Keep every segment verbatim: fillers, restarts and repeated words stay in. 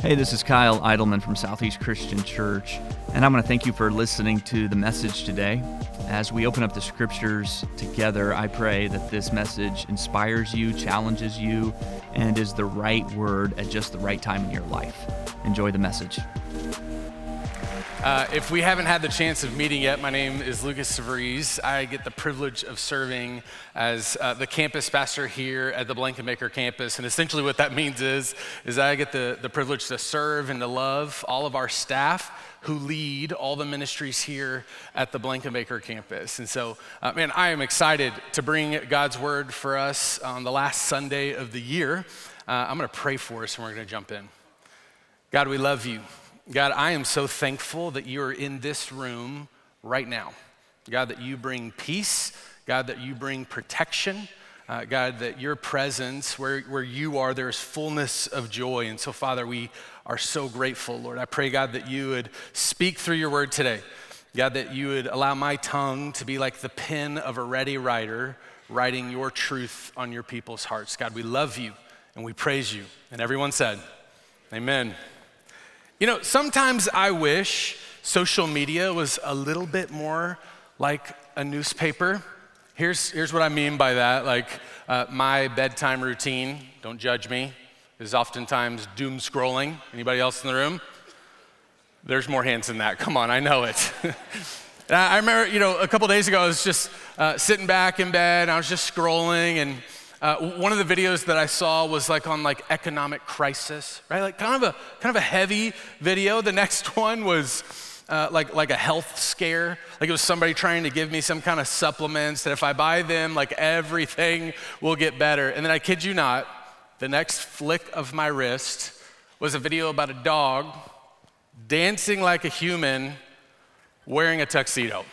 Hey, this is Kyle Eidelman from Southeast Christian Church, and I'm going to thank you for listening to the message today. As we open up the scriptures together, I pray that this message inspires you, challenges you, and is the right word at just the right time in your life. Enjoy the message. Uh, if we haven't had the chance of meeting yet, my name is Lucas Severese. I get the privilege of serving as uh, the campus pastor here at the Blankenbaker campus. And essentially what that means is, is I get the, the privilege to serve and to love all of our staff who lead all the ministries here at the Blankenbaker campus. And so, uh, man, I am excited to bring God's word for us on the last Sunday of the year. Uh, I'm gonna pray for us and we're gonna jump in. God, we love you. God, I am so thankful that you are in this room right now. God, that you bring peace. God, that you bring protection. Uh, God, that your presence, where, where you are, there's fullness of joy. And so, Father, we are so grateful, Lord. I pray, God, that you would speak through your word today. God, that you would allow my tongue to be like the pen of a ready writer, writing your truth on your people's hearts. God, we love you and we praise you. And everyone said, amen. You know, sometimes I wish social media was a little bit more like a newspaper. Here's, here's what I mean by that. Like uh, my bedtime routine, don't judge me, is oftentimes doom scrolling. Anybody else in the room? There's more hands than that. Come on, I know it. And I remember, you know, a couple days ago, I was just uh, sitting back in bed, and I was just scrolling, and Uh, one of the videos that I saw was like on like economic crisis, right? Like kind of a kind of a heavy video. The next one was uh, like like a health scare. Like it was somebody trying to give me some kind of supplements that if I buy them, like everything will get better. And then I kid you not, the next flick of my wrist was a video about a dog dancing like a human wearing a tuxedo.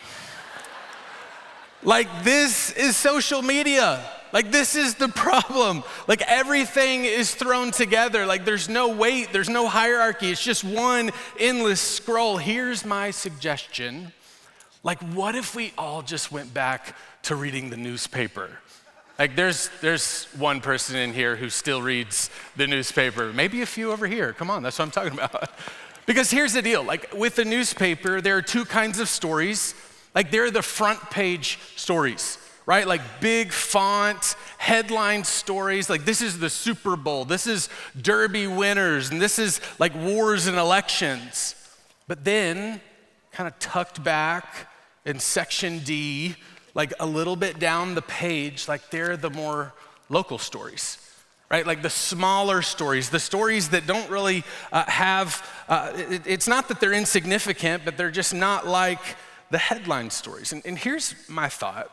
Like this is social media. Like this is the problem. Like everything is thrown together. Like there's no weight, there's no hierarchy. It's just one endless scroll. Here's my suggestion. Like what if we all just went back to reading the newspaper? Like there's there's one person in here who still reads the newspaper. Maybe a few over here. Come on, that's what I'm talking about. Because here's the deal. Like with the newspaper, there are two kinds of stories. Like they're the front page stories. Right? Like big font, headline stories. Like this is the Super Bowl. This is Derby winners. And this is like wars and elections. But then kind of tucked back in section D, like a little bit down the page, like they're the more local stories. Right? Like the smaller stories, the stories that don't really uh, have, uh, it, it's not that they're insignificant, but they're just not like the headline stories. And, and here's my thought.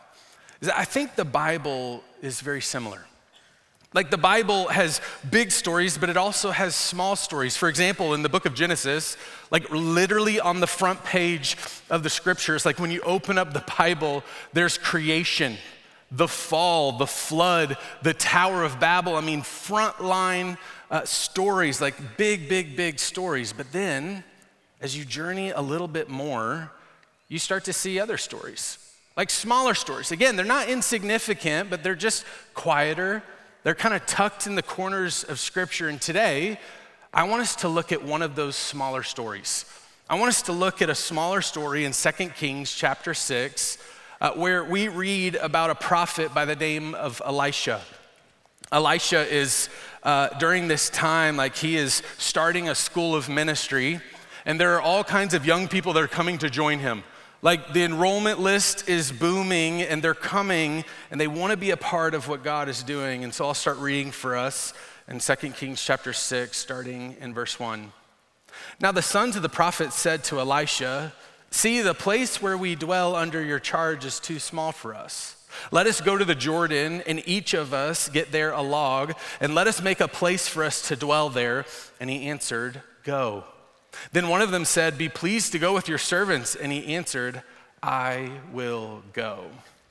I think the Bible is very similar. Like the Bible has big stories, but it also has small stories. For example, in the book of Genesis, like literally on the front page of the scriptures, like when you open up the Bible, there's creation, the fall, the flood, the Tower of Babel. I mean, frontline uh, stories, like big, big, big stories. But then as you journey a little bit more, you start to see other stories. Like smaller stories. Again, they're not insignificant, but they're just quieter. They're kind of tucked in the corners of Scripture. And today, I want us to look at one of those smaller stories. I want us to look at a smaller story in Second Kings chapter six, uh, where we read about a prophet by the name of Elisha. Elisha is, uh, during this time, like he is starting a school of ministry, and there are all kinds of young people that are coming to join him. Like the enrollment list is booming and they're coming and they want to be a part of what God is doing. And so I'll start reading for us in Second Kings chapter six, starting in verse one. Now the sons of the prophet said to Elisha, "See, the place where we dwell under your charge is too small for us. Let us go to the Jordan and each of us get there a log and let us make a place for us to dwell there." And he answered, "Go." Then one of them said, "Be pleased to go with your servants." And he answered, "I will go."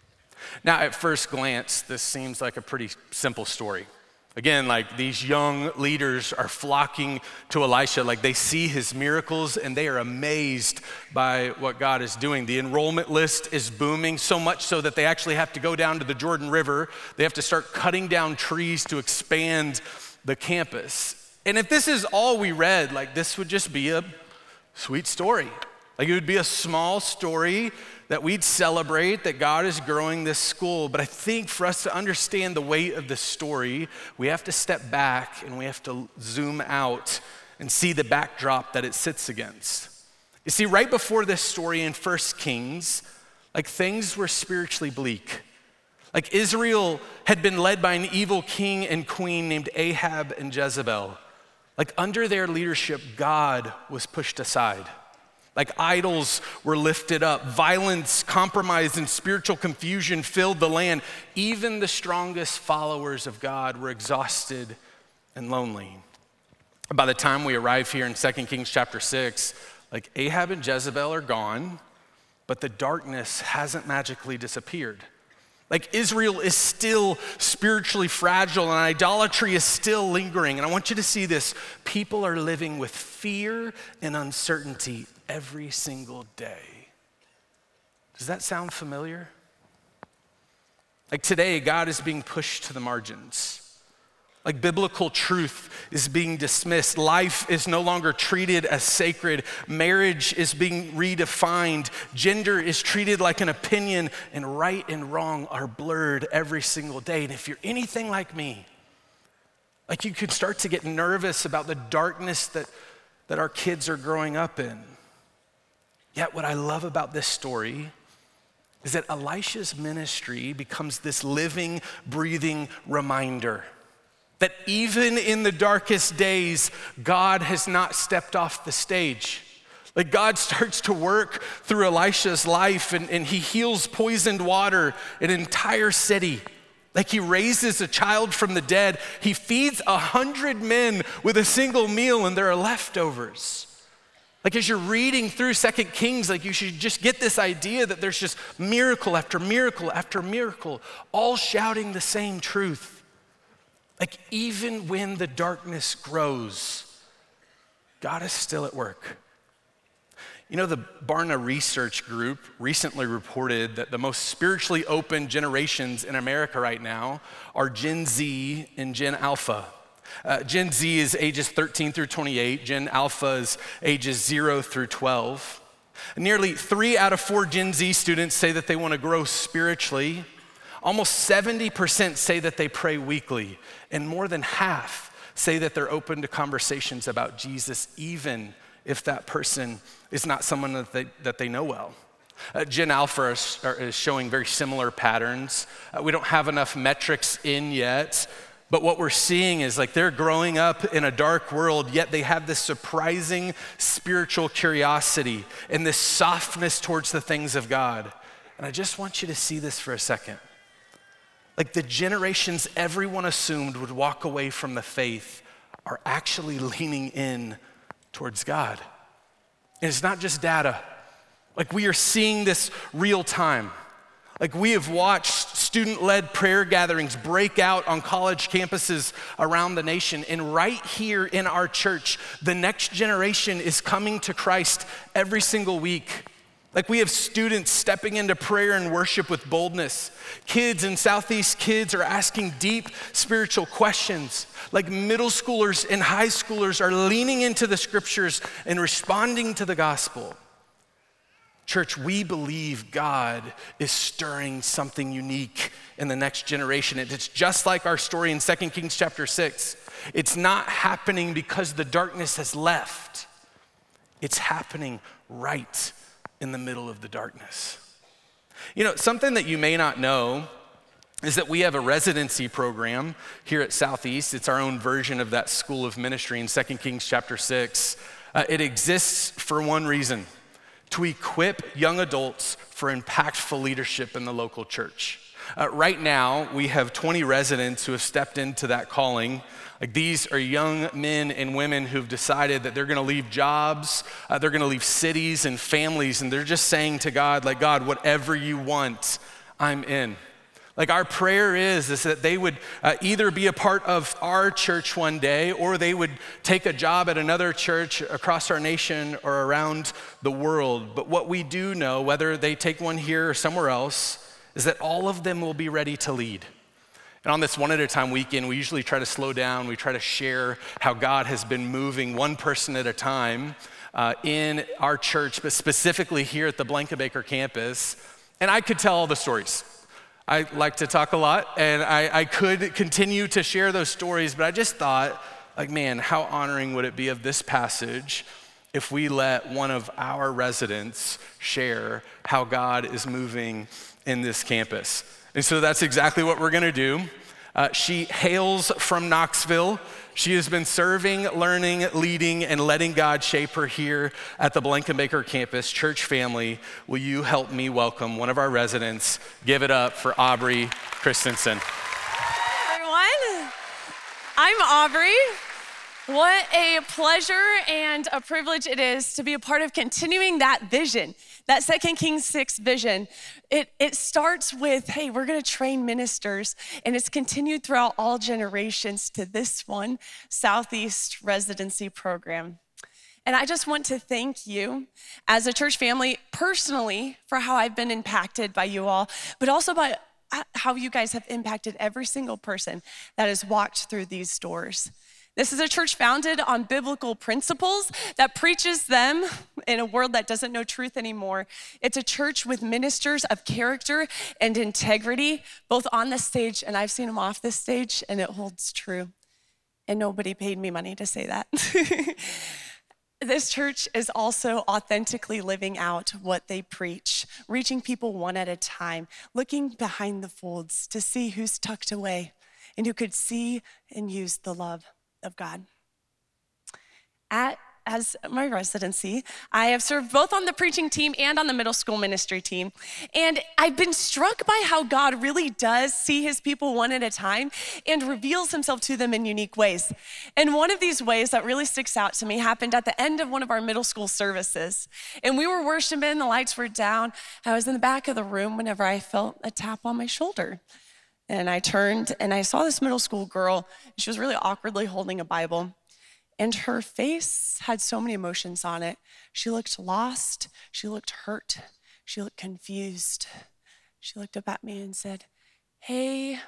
Now, at first glance, this seems like a pretty simple story. Again, like these young leaders are flocking to Elisha, like they see his miracles and they are amazed by what God is doing. The enrollment list is booming, so much so that they actually have to go down to the Jordan River. They have to start cutting down trees to expand the campus. And if this is all we read, like this would just be a sweet story. Like it would be a small story that we'd celebrate that God is growing this school. But I think for us to understand the weight of this story, we have to step back and we have to zoom out and see the backdrop that it sits against. You see, right before this story in First Kings, like things were spiritually bleak. Like Israel had been led by an evil king and queen named Ahab and Jezebel. Like under their leadership, God was pushed aside. Like idols were lifted up. Violence, compromise, and spiritual confusion filled the land. Even the strongest followers of God were exhausted and lonely. By the time we arrive here in Second Kings chapter six, like Ahab and Jezebel are gone, but the darkness hasn't magically disappeared. Like Israel is still spiritually fragile and idolatry is still lingering. And I want you to see this. People are living with fear and uncertainty every single day. Does that sound familiar? Like today, God is being pushed to the margins. Like biblical truth is being dismissed. Life is no longer treated as sacred. Marriage is being redefined. Gender is treated like an opinion, and right and wrong are blurred every single day. And if you're anything like me, like you could start to get nervous about the darkness that, that our kids are growing up in. Yet what I love about this story is that Elisha's ministry becomes this living, breathing reminder that even in the darkest days, God has not stepped off the stage. Like God starts to work through Elisha's life and, and he heals poisoned water in an entire city. Like he raises a child from the dead. He feeds a hundred men with a single meal and there are leftovers. Like as you're reading through Second Kings, like you should just get this idea that there's just miracle after miracle after miracle, all shouting the same truth. Like even when the darkness grows, God is still at work. You know, the Barna Research Group recently reported that the most spiritually open generations in America right now are Gen Z and Gen Alpha. Uh, Gen Z is ages thirteen through twenty-eight. Gen Alpha is ages zero through twelve. Nearly three out of four Gen Z students say that they want to grow spiritually. Almost seventy percent say that they pray weekly, and more than half say that they're open to conversations about Jesus, even if that person is not someone that they, that they know well. Uh, Gen Alpha is, is showing very similar patterns. Uh, we don't have enough metrics in yet, but what we're seeing is like they're growing up in a dark world, yet they have this surprising spiritual curiosity and this softness towards the things of God. And I just want you to see this for a second. Like the generations everyone assumed would walk away from the faith are actually leaning in towards God. And it's not just data. Like we are seeing this real time. Like we have watched student-led prayer gatherings break out on college campuses around the nation. And right here in our church, the next generation is coming to Christ every single week. Like we have students stepping into prayer and worship with boldness. Kids in Southeast Kids are asking deep spiritual questions. Like middle schoolers and high schoolers are leaning into the scriptures and responding to the gospel. Church, we believe God is stirring something unique in the next generation. It's just like our story in Second Kings chapter six. It's not happening because the darkness has left. It's happening right in the middle of the darkness. You know, something that you may not know is that we have a residency program here at Southeast. It's our own version of that school of ministry in Second Kings chapter six. Uh, it exists for one reason, to equip young adults for impactful leadership in the local church. Uh, right now, we have twenty residents who have stepped into that calling. Like these are young men and women who've decided that they're gonna leave jobs, uh, they're gonna leave cities and families, and they're just saying to God, like, God, whatever you want, I'm in. Like our prayer is, is that they would uh, either be a part of our church one day, or they would take a job at another church across our nation or around the world. But what we do know, whether they take one here or somewhere else, is that all of them will be ready to lead. And on this one at a time weekend, we usually try to slow down. We try to share how God has been moving one person at a time uh, in our church, but specifically here at the Blankenbaker campus. And I could tell all the stories. I like to talk a lot, and I, I could continue to share those stories, but I just thought, like, man, how honoring would it be of this passage if we let one of our residents share how God is moving in this campus. And so that's exactly what we're gonna do. Uh, she hails from Knoxville. She has been serving, learning, leading, and letting God shape her here at the Blankenbaker campus. Church family, will you help me welcome one of our residents? Give it up for Aubrey Christensen. Hi, everyone. I'm Aubrey. What a pleasure and a privilege it is to be a part of continuing that vision, that Second Kings six vision. It, it starts with, hey, we're gonna train ministers, and it's continued throughout all generations to this one, Southeast Residency Program. And I just want to thank you as a church family personally for how I've been impacted by you all, but also by how you guys have impacted every single person that has walked through these doors. This is a church founded on biblical principles that preaches them in a world that doesn't know truth anymore. It's a church with ministers of character and integrity, both on the stage, and I've seen them off the stage, and it holds true. And nobody paid me money to say that. This church is also authentically living out what they preach, reaching people one at a time, looking behind the folds to see who's tucked away and who could see and use the love of God. At, as my residency, I have served both on the preaching team and on the middle school ministry team. And I've been struck by how God really does see his people one at a time and reveals himself to them in unique ways. And one of these ways that really sticks out to me happened at the end of one of our middle school services. And we were worshiping, the lights were down. I was in the back of the room whenever I felt a tap on my shoulder. And I turned and I saw this middle school girl. She was really awkwardly holding a Bible. And her face had so many emotions on it. She looked lost. She looked hurt. She looked confused. She looked up at me and said, hey,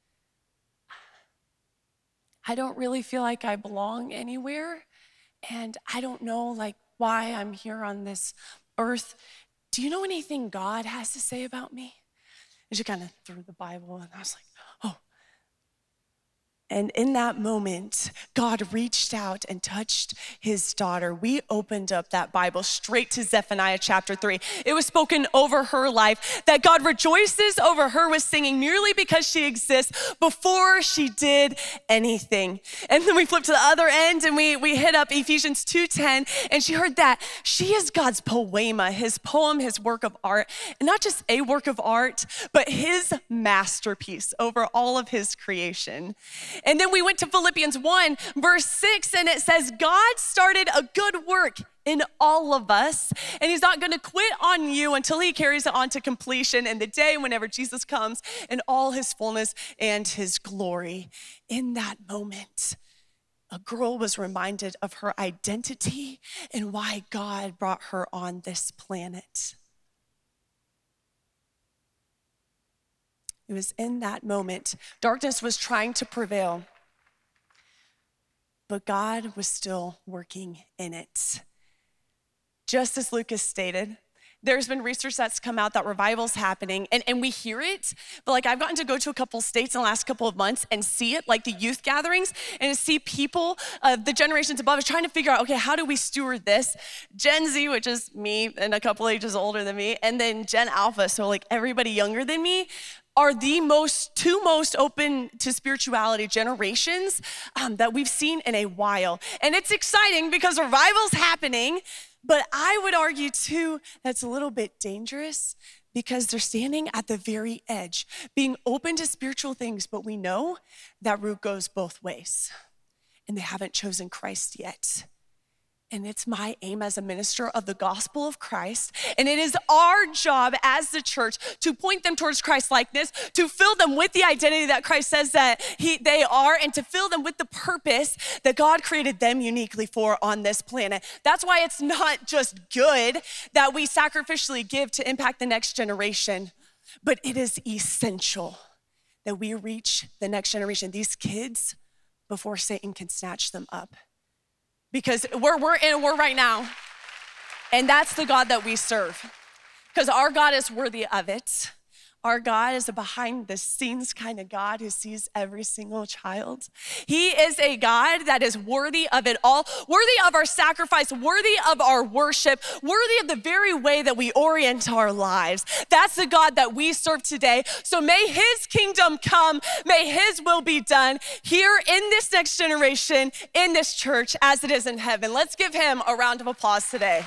I don't really feel like I belong anywhere. And I don't know like why I'm here on this earth. Do you know anything God has to say about me? And she kind of threw the Bible, and I was like, oh. And in that moment, God reached out and touched his daughter. We opened up that Bible straight to Zephaniah chapter three. It was spoken over her life that God rejoices over her with singing merely because she exists before she did anything. And then we flipped to the other end and we, we hit up Ephesians two ten, and she heard that she is God's poema, his poem, his work of art, and not just a work of art, but his masterpiece over all of his creation. And then we went to Philippians one, verse six, and it says, God started a good work in all of us, and he's not gonna quit on you until he carries it on to completion in the day whenever Jesus comes in all his fullness and his glory. In that moment, a girl was reminded of her identity and why God brought her on this planet. It was in that moment, darkness was trying to prevail, but God was still working in it. Just as Lucas stated, there's been research that's come out that revival's happening, and, and we hear it, but like I've gotten to go to a couple states in the last couple of months and see it, like the youth gatherings, and to see people, uh, the generations above, is trying to figure out, okay, how do we steward this? Gen Z, which is me and a couple ages older than me, and then Gen Alpha, so like everybody younger than me, are the most, two most open to spirituality generations um, that we've seen in a while. And it's exciting because revival's happening, but I would argue too, that's a little bit dangerous because they're standing at the very edge, being open to spiritual things, but we know that route goes both ways, and they haven't chosen Christ yet. And it's my aim as a minister of the gospel of Christ, and it is our job as the church to point them towards Christ likeness, to fill them with the identity that Christ says that he, they are, and to fill them with the purpose that God created them uniquely for on this planet. That's why it's not just good that we sacrificially give to impact the next generation, but it is essential that we reach the next generation, these kids, before Satan can snatch them up. Because we're, we're in a war right now, and that's the God that we serve. Because our God is worthy of it. Our God is a behind the scenes kind of God who sees every single child. He is a God that is worthy of it all, worthy of our sacrifice, worthy of our worship, worthy of the very way that we orient our lives. That's the God that we serve today. So may his kingdom come, may his will be done here in this next generation, in this church, as it is in heaven. Let's give him a round of applause today.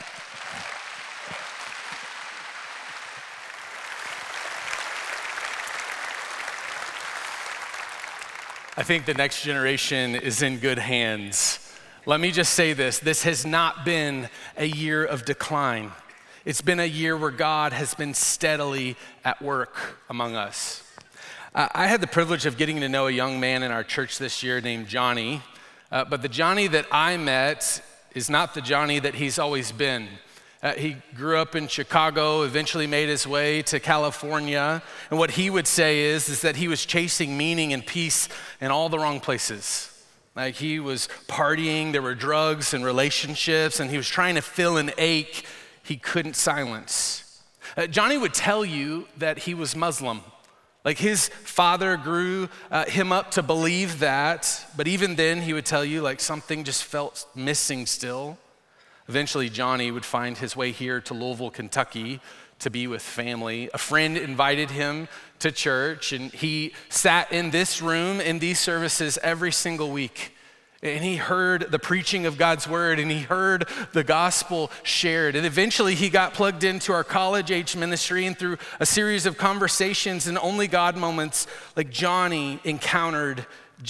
I think the next generation is in good hands. Let me just say this, this has not been a year of decline. It's been a year where God has been steadily at work among us. Uh, I had the privilege of getting to know a young man in our church this year named Johnny, uh, but the Johnny that I met is not the Johnny that he's always been. Uh, he grew up in Chicago, eventually made his way to California. And what he would say is, is that he was chasing meaning and peace in all the wrong places. Like he was partying, there were drugs and relationships, and he was trying to fill an ache he couldn't silence. Uh, Johnny would tell you that he was Muslim. Like his father grew uh, him up to believe that, but even then he would tell you like something just felt missing still. Eventually, Johnny would find his way here to Louisville, Kentucky to be with family. A friend invited him to church, and he sat in this room in these services every single week. And he heard the preaching of God's word, and he heard the gospel shared. And eventually, he got plugged into our college-age ministry, and through a series of conversations and only God moments, like Johnny encountered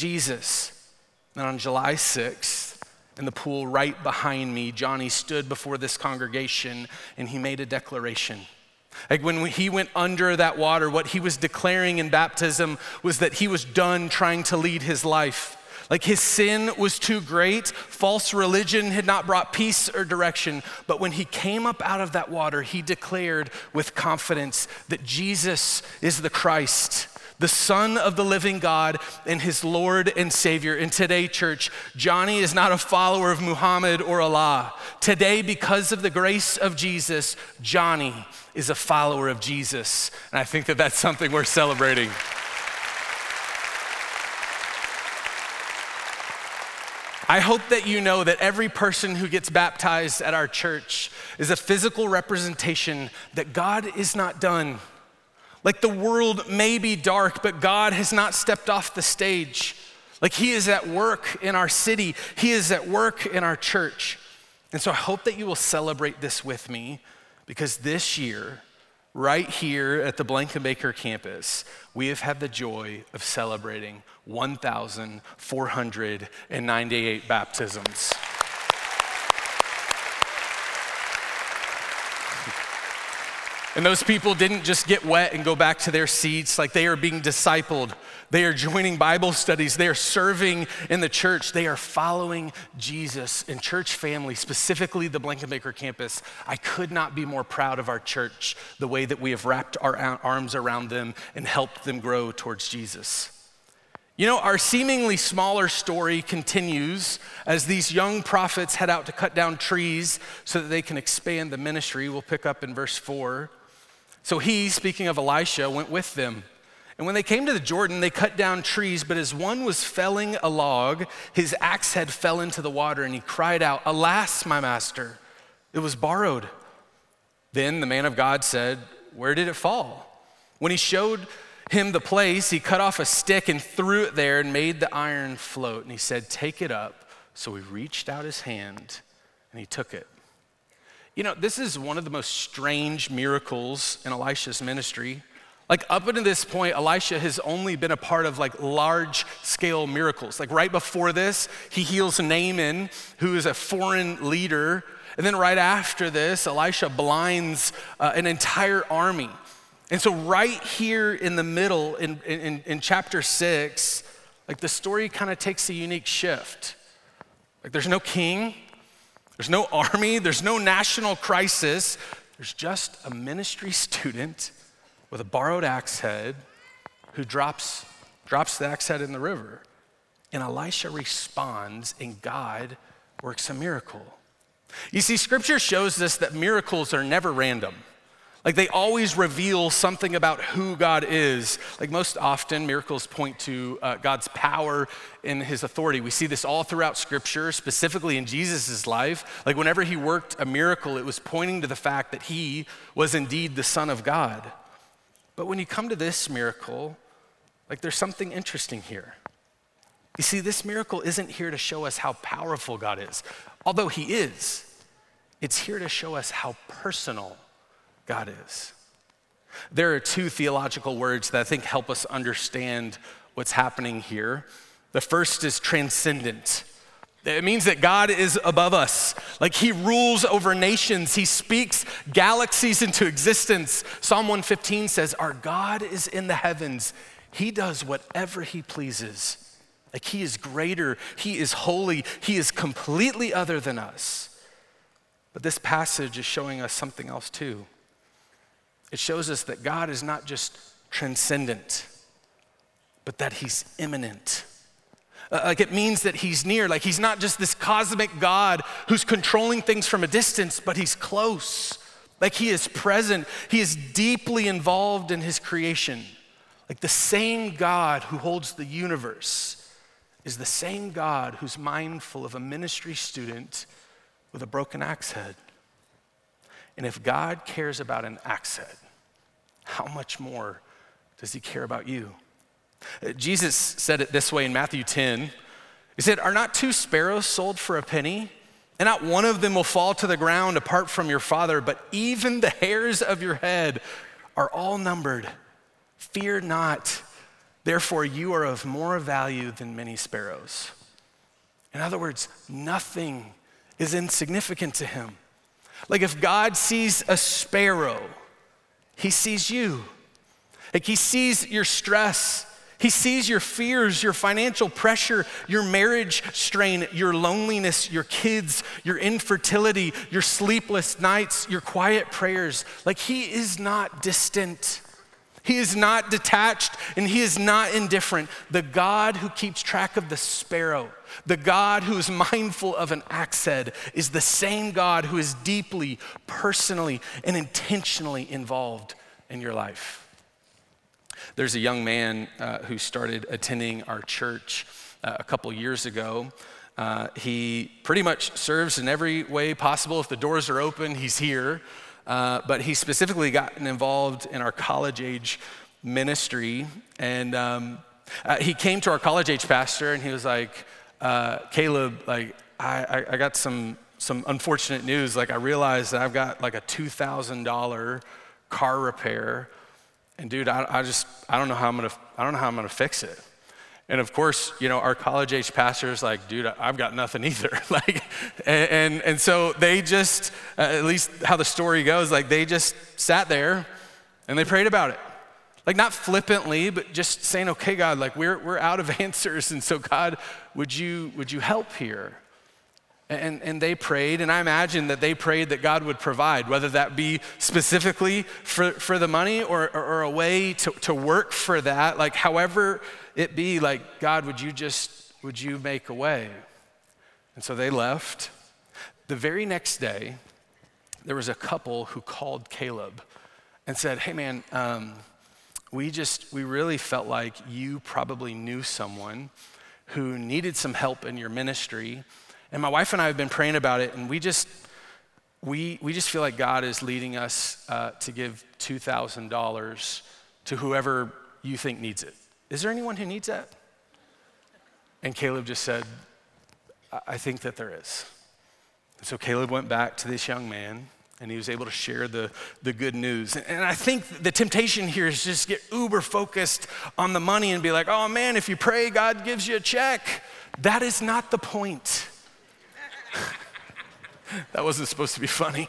Jesus. And on July sixth, in the pool right behind me, Johnny stood before this congregation and he made a declaration. Like when he went under that water, what he was declaring in baptism was that he was done trying to lead his life. Like his sin was too great, false religion had not brought peace or direction, but when he came up out of that water, he declared with confidence that Jesus is the Christ, the Son of the living God and his Lord and Savior. And today, church, Johnny is not a follower of Muhammad or Allah. Today, because of the grace of Jesus, Johnny is a follower of Jesus. And I think that that's something we're celebrating. I hope that you know that every person who gets baptized at our church is a physical representation that God is not done. Like the world may be dark, but God has not stepped off the stage. Like he is at work in our city. He is at work in our church. And so I hope that you will celebrate this with me, because this year, right here at the Blankenbaker campus, we have had the joy of celebrating one thousand four hundred ninety-eight baptisms. And those people didn't just get wet and go back to their seats. Like they are being discipled. They are joining Bible studies. They are serving in the church. They are following Jesus. And church family, specifically the Blankenbaker campus, I could not be more proud of our church, the way that we have wrapped our arms around them and helped them grow towards Jesus. You know, our seemingly smaller story continues as these young prophets head out to cut down trees so that they can expand the ministry. We'll pick up in verse four. So he, speaking of Elisha, went with them. And when they came to the Jordan, they cut down trees, but as one was felling a log, his axe head fell into the water, and he cried out, "Alas, my master, it was borrowed." Then the man of God said, "Where did it fall?" When he showed him the place, he cut off a stick and threw it there and made the iron float. And he said, "Take it up." So he reached out his hand and he took it. You know, this is one of the most strange miracles in Elisha's ministry. Like up until this point, Elisha has only been a part of like large scale miracles. Like right before this, he heals Naaman, who is a foreign leader. And then right after this, Elisha blinds uh, an entire army. And so right here in the middle, in, in, in chapter six, like the story kind of takes a unique shift. Like there's no king, there's no army, there's no national crisis. There's just a ministry student with a borrowed axe head who drops drops the axe head in the river. And Elisha responds, and God works a miracle. You see, scripture shows us that miracles are never random. Like they always reveal something about who God is. Like most often, miracles point to uh, God's power and his authority. We see this all throughout scripture, specifically in Jesus' life. Like whenever he worked a miracle, it was pointing to the fact that he was indeed the Son of God. But when you come to this miracle, like there's something interesting here. You see, this miracle isn't here to show us how powerful God is, although he is. It's here to show us how personal God is. There are two theological words that I think help us understand what's happening here. The first is transcendent. It means that God is above us. Like he rules over nations. He speaks galaxies into existence. Psalm one fifteen says, our God is in the heavens. He does whatever he pleases. Like he is greater, he is holy, he is completely other than us. But this passage is showing us something else too. It shows us that God is not just transcendent, but that he's immanent. Uh, like it means that he's near, like he's not just this cosmic God who's controlling things from a distance, but he's close. Like he is present, he is deeply involved in his creation. Like the same God who holds the universe is the same God who's mindful of a ministry student with a broken axe head. And if God cares about an axe head, how much more does he care about you? Jesus said it this way in Matthew ten. He said, are not two sparrows sold for a penny? And not one of them will fall to the ground apart from your Father, but even the hairs of your head are all numbered. Fear not. Therefore, you are of more value than many sparrows. In other words, nothing is insignificant to him. Like if God sees a sparrow, he sees you. Like he sees your stress. He sees your fears, your financial pressure, your marriage strain, your loneliness, your kids, your infertility, your sleepless nights, your quiet prayers. Like he is not distant. He is not detached and he is not indifferent. The God who keeps track of the sparrow, the God who is mindful of an axe head, is the same God who is deeply, personally, and intentionally involved in your life. There's a young man uh, who started attending our church uh, a couple years ago. Uh, he pretty much serves in every way possible. If the doors are open, he's here. Uh, but he specifically gotten involved in our college age ministry. And um, uh, he came to our college age pastor and he was like, uh, Caleb, like I, I, I got some some unfortunate news. Like I realized that I've got like a two thousand dollars car repair. And dude, I, I just, I don't know how I'm gonna, I don't know how I'm gonna fix it. And of course, you know, our college age pastor is like, dude, I've got nothing either. like, and, and and so they just, uh, at least how the story goes, like they just sat there and they prayed about it. Like not flippantly, but just saying, okay, God, like we're we're out of answers. And so God, would you would you help here? And, and they prayed, and I imagine that they prayed that God would provide, whether that be specifically for, for the money or, or, or a way to, to work for that. Like however it be, like, God, would you just, would you make a way? And so they left. The very next day, there was a couple who called Caleb and said, hey man, um, we just, we really felt like you probably knew someone who needed some help in your ministry. And my wife and I have been praying about it, and we just we we just feel like God is leading us uh, to give two thousand dollars to whoever you think needs it. Is there anyone who needs that? And Caleb just said, I, I think that there is. And so Caleb went back to this young man, and he was able to share the, the good news. And, and I think the temptation here is just get uber focused on the money and be like, oh man, if you pray, God gives you a check. That is not the point. That wasn't supposed to be funny.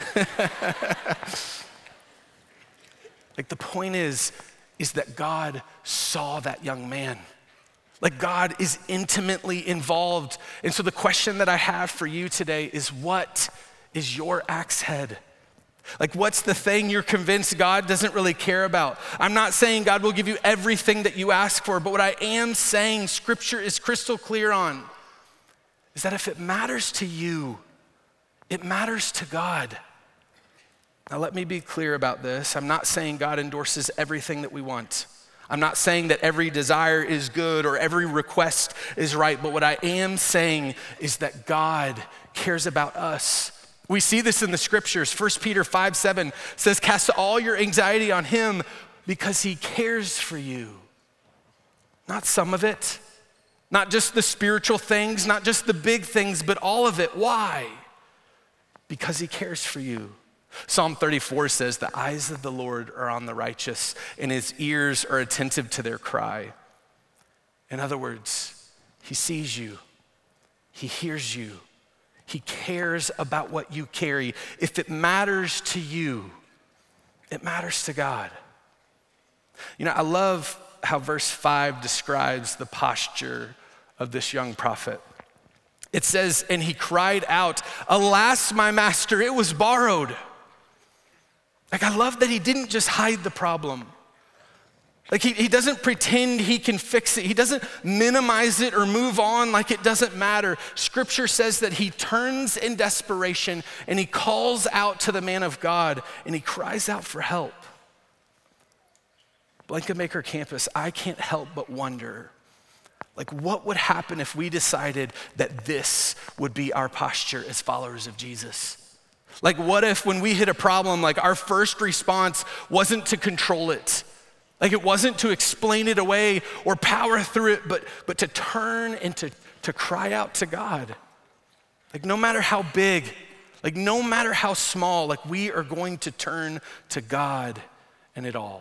Like the point is, is that God saw that young man. Like God is intimately involved. And so the question that I have for you today is, what is your axe head? Like, what's the thing you're convinced God doesn't really care about? I'm not saying God will give you everything that you ask for, but what I am saying, Scripture is crystal clear on, is that if it matters to you, it matters to God. Now, let me be clear about this. I'm not saying God endorses everything that we want. I'm not saying that every desire is good or every request is right, but what I am saying is that God cares about us. We see this in the scriptures. First Peter five seven says, cast all your anxiety on him because he cares for you. Not some of it, not just the spiritual things, not just the big things, but all of it. Why? Because he cares for you. Psalm thirty-four says, the eyes of the Lord are on the righteous and his ears are attentive to their cry. In other words, he sees you, he hears you, he cares about what you carry. If it matters to you, it matters to God. You know, I love how verse five describes the posture of this young prophet. It says, and he cried out, alas, my master, it was borrowed. Like, I love that he didn't just hide the problem. Like, he, he doesn't pretend he can fix it. He doesn't minimize it or move on like it doesn't matter. Scripture says that he turns in desperation and he calls out to the man of God and he cries out for help. Blanket Maker Campus, I can't help but wonder, like, what would happen if we decided that this would be our posture as followers of Jesus? Like, what if when we hit a problem, like, our first response wasn't to control it? Like, it wasn't to explain it away or power through it, but, but to turn and to, to cry out to God. Like, no matter how big, like, no matter how small, like, we are going to turn to God in it all.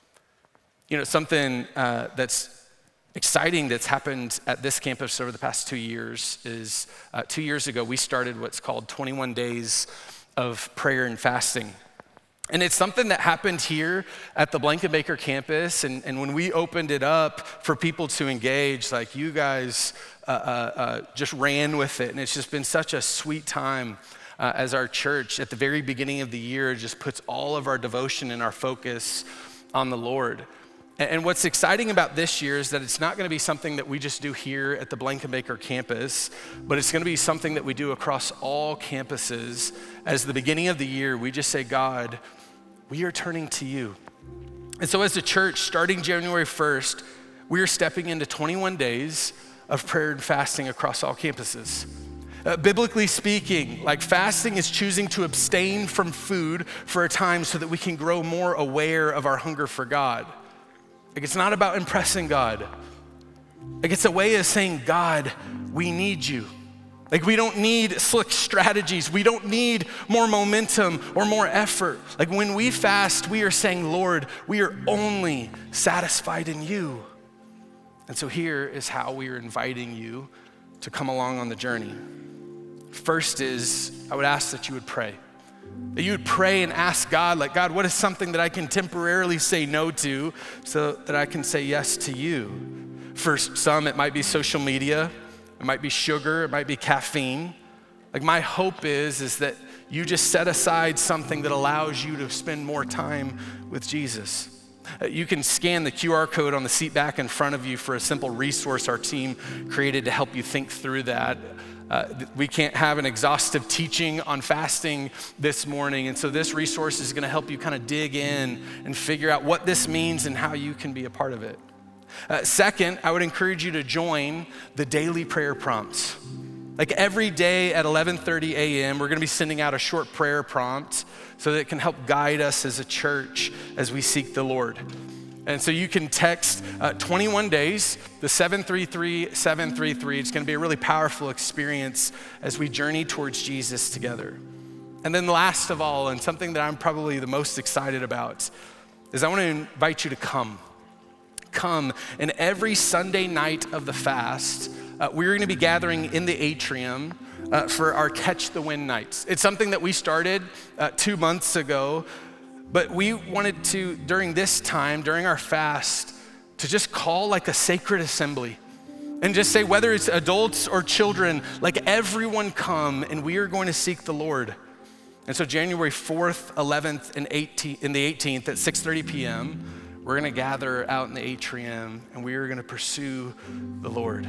You know, something uh, that's exciting that's happened at this campus over the past two years is uh, two years ago, we started what's called twenty-one days of prayer and fasting. And it's something that happened here at the Blanket Maker campus. And, and when we opened it up for people to engage, like, you guys uh, uh, uh, just ran with it. And it's just been such a sweet time uh, as our church at the very beginning of the year just puts all of our devotion and our focus on the Lord. And what's exciting about this year is that it's not going to be something that we just do here at the Blanket Maker campus, but it's going to be something that we do across all campuses. As the beginning of the year, we just say, God, we are turning to you. And so as a church, starting January first, we are stepping into twenty-one days of prayer and fasting across all campuses. Uh, biblically speaking, like, fasting is choosing to abstain from food for a time so that we can grow more aware of our hunger for God. Like, it's not about impressing God. Like, it's a way of saying, God, we need you. Like, we don't need slick strategies. We don't need more momentum or more effort. Like, when we fast, we are saying, Lord, we are only satisfied in you. And so here is how we are inviting you to come along on the journey. First is, I would ask that you would pray. That you would pray and ask God, like, God, what is something that I can temporarily say no to so that I can say yes to you? For some, it might be social media, it might be sugar, it might be caffeine. Like, my hope is, is that you just set aside something that allows you to spend more time with Jesus. Uh, you can scan the Q R code on the seat back in front of you for a simple resource our team created to help you think through that. Uh, we can't have an exhaustive teaching on fasting this morning, and so this resource is gonna help you kind of dig in and figure out what this means and how you can be a part of it. Uh, second, I would encourage you to join the daily prayer prompts. Like, every day at eleven thirty a.m., we're gonna be sending out a short prayer prompt so that it can help guide us as a church as we seek the Lord. And so you can text uh, twenty-one days, the seven three three seven three three. It's gonna be a really powerful experience as we journey towards Jesus together. And then last of all, and something that I'm probably the most excited about, is I wanna invite you to come. Come, and every Sunday night of the fast, uh, we're gonna be gathering in the atrium uh, for our Catch the Wind nights. It's something that we started uh, two months ago, but we wanted to, during this time, during our fast, to just call like a sacred assembly and just say, whether it's adults or children, like, everyone come and we are going to seek the Lord. And so January fourth, eleventh, and eighteenth, and the eighteenth at six thirty p.m., we're gonna gather out in the atrium and we are gonna pursue the Lord.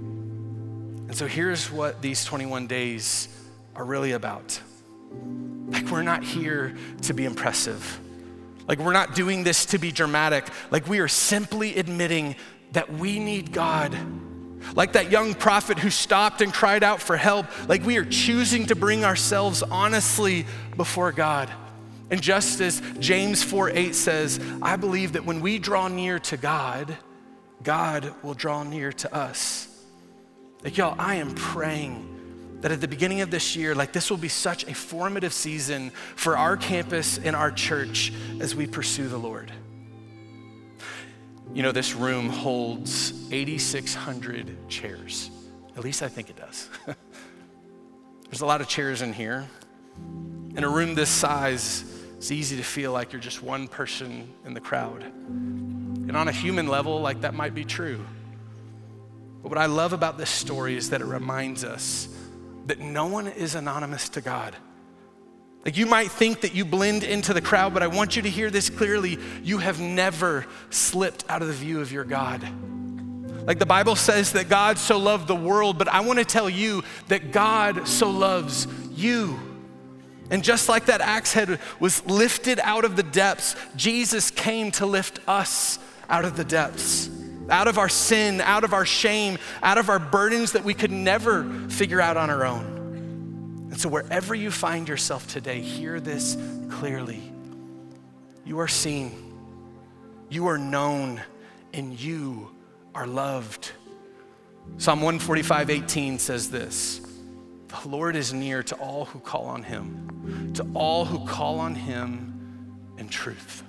And so here's what these twenty-one days are really about. Like, we're not here to be impressive. Like, we're not doing this to be dramatic. Like, we are simply admitting that we need God. Like that young prophet who stopped and cried out for help. Like, we are choosing to bring ourselves honestly before God. And just as James four eight says, I believe that when we draw near to God, God will draw near to us. Like, y'all, I am praying that at the beginning of this year, like, this will be such a formative season for our campus and our church as we pursue the Lord. You know, this room holds eighty-six hundred chairs. At least I think it does. There's a lot of chairs in here. In a room this size, it's easy to feel like you're just one person in the crowd. And on a human level, like, that might be true. But what I love about this story is that it reminds us that no one is anonymous to God. Like, you might think that you blend into the crowd, but I want you to hear this clearly. You have never slipped out of the view of your God. Like, the Bible says that God so loved the world, but I want to tell you that God so loves you. And just like that axe head was lifted out of the depths, Jesus came to lift us out of the depths, out of our sin, out of our shame, out of our burdens that we could never figure out on our own. And so wherever you find yourself today, hear this clearly. You are seen, you are known, and you are loved. Psalm one forty-five eighteen says this, the Lord is near to all who call on him, to all who call on him in truth.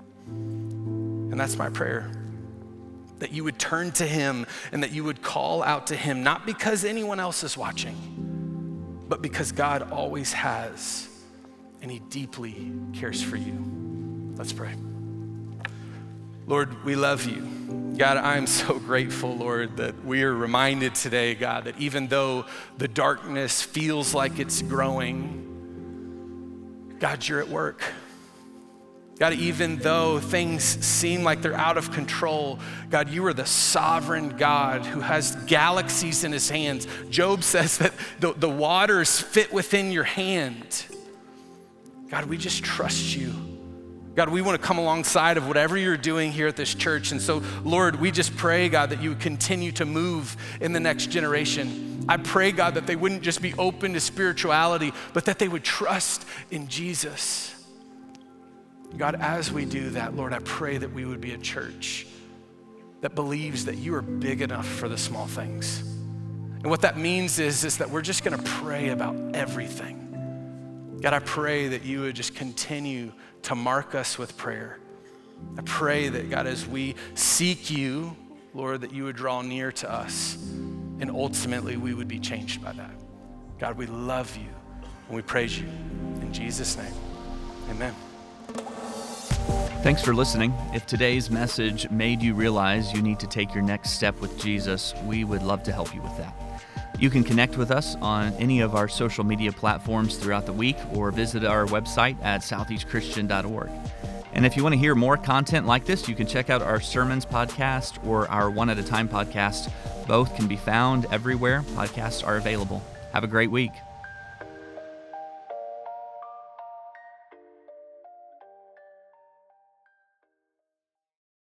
And that's my prayer, that you would turn to him and that you would call out to him, not because anyone else is watching, but because God always has, and he deeply cares for you. Let's pray. Lord, we love you. God, I'm so grateful, Lord, that we are reminded today, God, that even though the darkness feels like it's growing, God, you're at work. God, even though things seem like they're out of control, God, you are the sovereign God who has galaxies in his hands. Job says that the, the waters fit within your hand. God, we just trust you. God, we want to come alongside of whatever you're doing here at this church. And so, Lord, we just pray, God, that you would continue to move in the next generation. I pray, God, that they wouldn't just be open to spirituality, but that they would trust in Jesus. God, as we do that, Lord, I pray that we would be a church that believes that you are big enough for the small things. And what that means is, is that we're just gonna pray about everything. God, I pray that you would just continue to mark us with prayer. I pray that, God, as we seek you, Lord, that you would draw near to us and ultimately we would be changed by that. God, we love you and we praise you. In Jesus' name, amen. Thanks for listening. If today's message made you realize you need to take your next step with Jesus, we would love to help you with that. You can connect with us on any of our social media platforms throughout the week or visit our website at southeast christian dot org. And if you want to hear more content like this, you can check out our Sermons podcast or our One at a Time podcast. Both can be found everywhere podcasts are available. Have a great week.